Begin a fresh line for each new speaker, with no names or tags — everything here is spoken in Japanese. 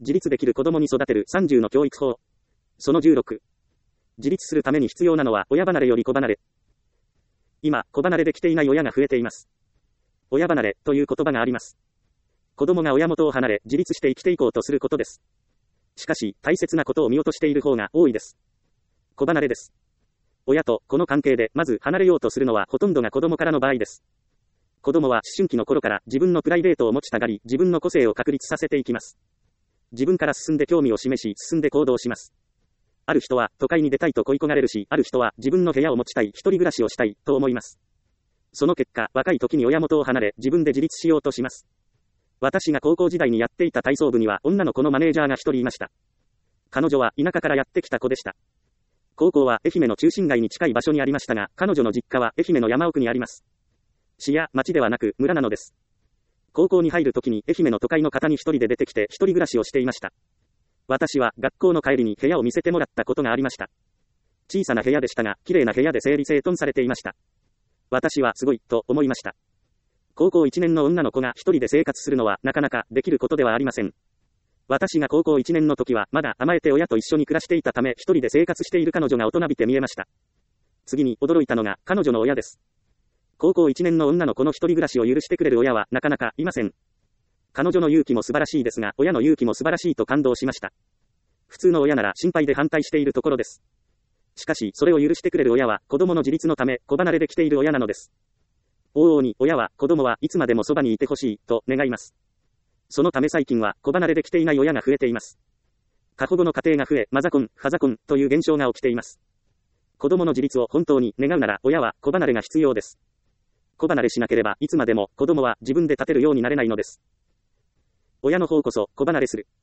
自立できる子供に育てる30の教育法。その16。自立するために必要なのは親離れより子離れ。今、子離れできていない親が増えています。親離れという言葉があります。子供が親元を離れ、自立して生きていこうとすることです。しかし、大切なことを見落としている方が多いです。子離れです。親と子の関係でまず離れようとするのはほとんどが子供からの場合です。子供は思春期の頃から自分のプライベートを持ちたがり、自分の個性を確立させていきます。自分から進んで興味を示し、進んで行動します。ある人は都会に出たいと恋焦がれるし、ある人は自分の部屋を持ちたい、一人暮らしをしたいと思います。その結果、若い時に親元を離れ、自分で自立しようとします。私が高校時代にやっていた体操部には女の子のマネージャーが一人いました。彼女は田舎からやってきた子でした。高校は愛媛の中心街に近い場所にありましたが、彼女の実家は愛媛の山奥にあります。市や町ではなく村なのです。高校に入るときに愛媛の都会の方に一人で出てきて一人暮らしをしていました。私は学校の帰りに部屋を見せてもらったことがありました。小さな部屋でしたが、綺麗な部屋で整理整頓されていました。私はすごいと思いました。高校1年の女の子が一人で生活するのはなかなかできることではありません。私が高校1年の時はまだ甘えて親と一緒に暮らしていたため一人で生活している彼女が大人びて見えました。次に驚いたのが彼女の親です。高校1年の女の子の一人暮らしを許してくれる親はなかなかいません。彼女の勇気も素晴らしいですが、親の勇気も素晴らしいと感動しました。普通の親なら心配で反対しているところです。しかし、それを許してくれる親は子供の自立のため子離れできている親なのです。往々に親は子供はいつまでもそばにいてほしいと願います。そのため最近は子離れできていない親が増えています。過保護の家庭が増え、マザコン、ファザコンという現象が起きています。子供の自立を本当に願うなら親は子離れが必要です。子離れしなければいつまでも子供は自分で立てるようになれないのです。親の方こそ子離れする。